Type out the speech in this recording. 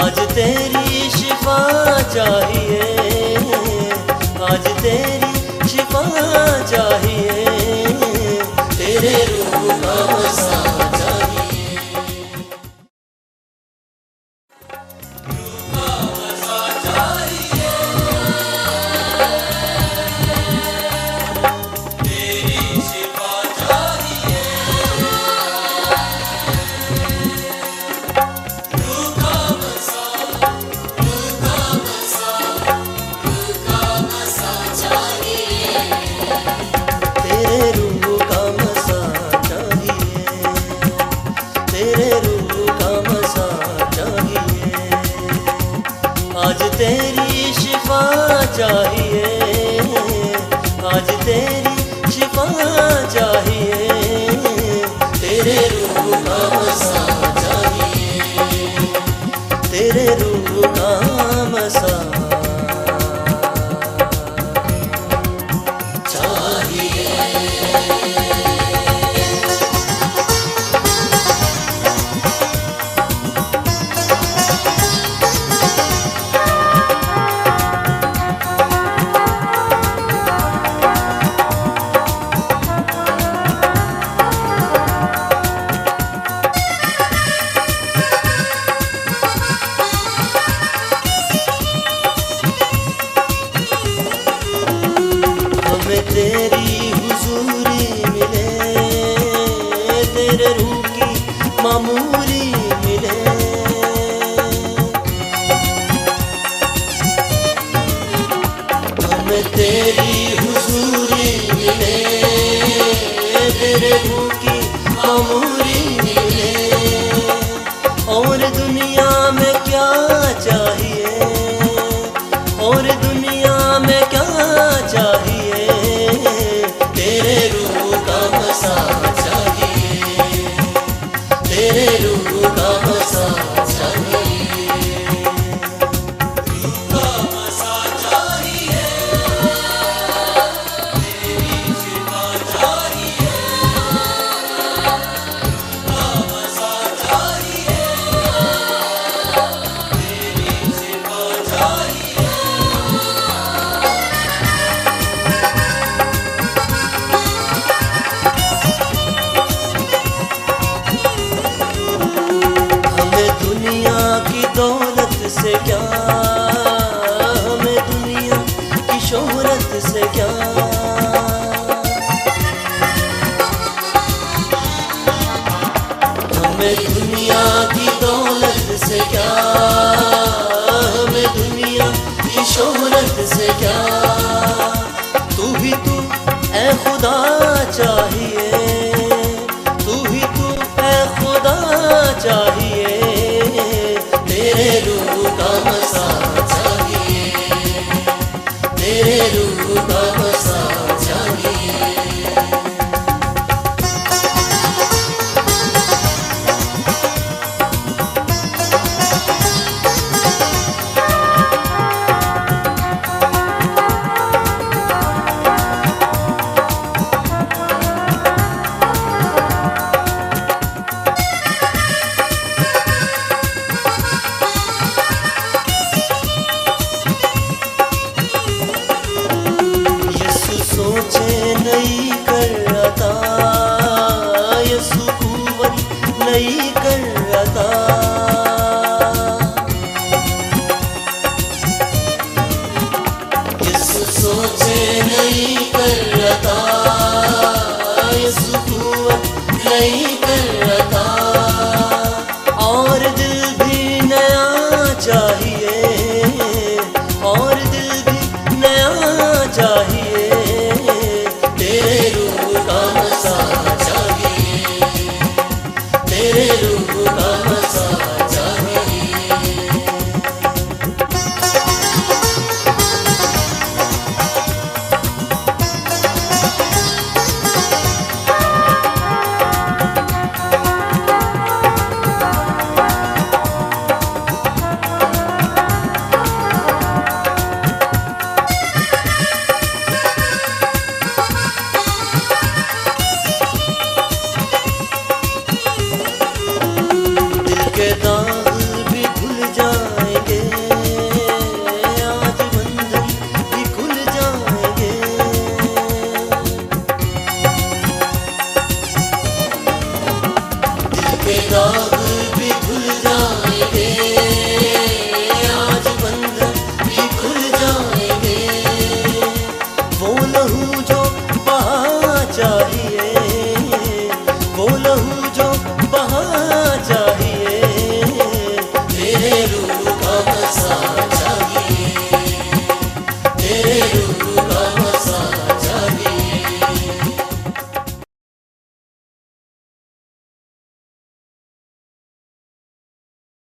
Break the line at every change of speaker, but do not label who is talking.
आज तेरी शिफा चाहिए, आज तेरी शिफा चाहिए, तेरे रूह का मसा चाहिए। रूह का मसा चाहिए, तेरी शिफा चाहिए, रूह का मसा, रूह का मसा, रूह का मसा चाहिए, तेरे रूह का मसा चाहिए, तेरे रूह का मसा चाहिए। आज तेरी शिफा चाहिए, आज तेरी शिफा चाहिए, तेरे रूह का मसा चाहिए, तेरे रूह का मसा चाहिए। हमें तेरी हुजूरी मिले, तेरे रूह की मामूरी मिले, हमें तेरी हुजूरी मिले, तेरे रूह की मामूरी मिले। और दुनिया में क्या चाहिए, और दुनिया में क्या चाहिए, तेरे रूह का मसा चाहिए, तेरे रूह का मसा चाहिए, रूह का मसा चाहिए, तेरी शिफा चाहिए, रूह का मसा चाहिए, तेरी शिफा चाहिए। हमें दुनिया की दौलत से क्या, हमें दुनिया की शोहरत से क्या, हमें दुनिया की दौलत से क्या, हमें दुनिया की शोहरत से क्या। तू ही तू ऐ खुदा चाहिए, तू ही तू ऐ खुदा चाहिए, तेरे रूह का मसा चाहिए, तेरे रूह का मसा चाहिए। यीशु सोचे नहीं कर अता, यीशु कुव्वत नहीं कर अता, यीशु सोचे नहीं कर अता, यीशु कुव्वत नहीं कर अता। और दिल भी नया चाहिए, और दिल भी नया चाहिए, तेरे रूह का मसा चाहिए, तेरे रूह का मसा खुदा